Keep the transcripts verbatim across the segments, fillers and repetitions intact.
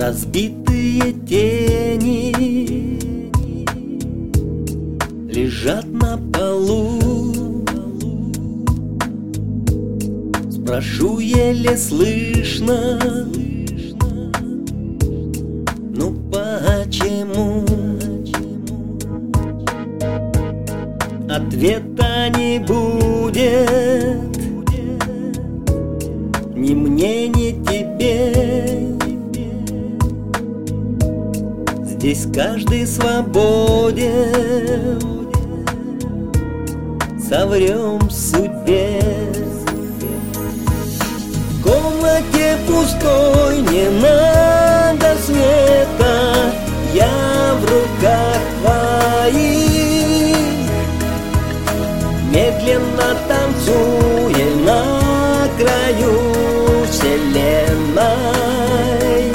Разбитые тени лежат на полу. Спрошу еле слышно: ну почему? Ответа не будет ни мне, ни тебе. Здесь каждый свободен, соврем судьбе. В комнате пустой не надо света, я в руках твоих, медленно танцуя на краю вселенной.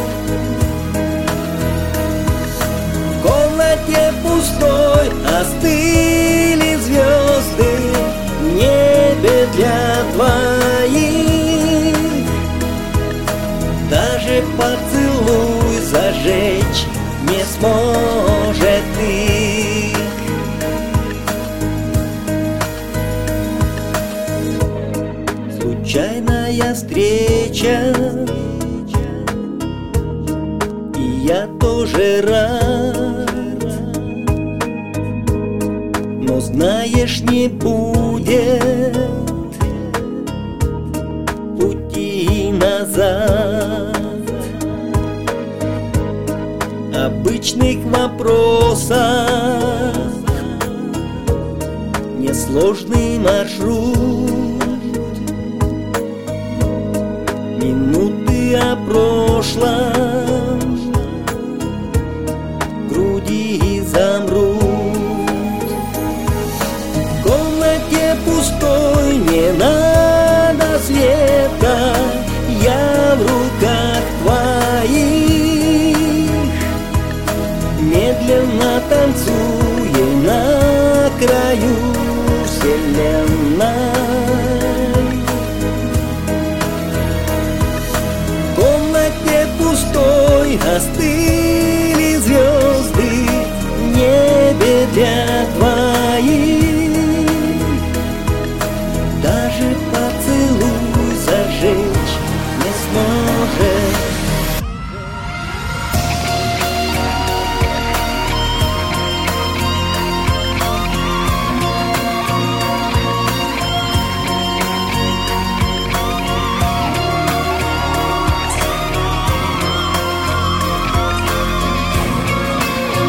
В комнате пустой остыли звезды в небе для твоих. Даже поцелуй зажечь не сможет их. Случайная встреча, и я тоже рад, но знаешь, не будет пути назад. Обычных вопросов несложный маршрут, минуты о прошлом в груди замрут. В комнате пустой не надо света, я в руках твоих, медленно танцуя на краю вселенной. В комнате пустой остыли звезды в небе для твоих. Даже поцелуй зажечь не сможет.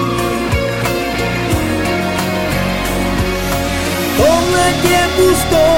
В комнате пустой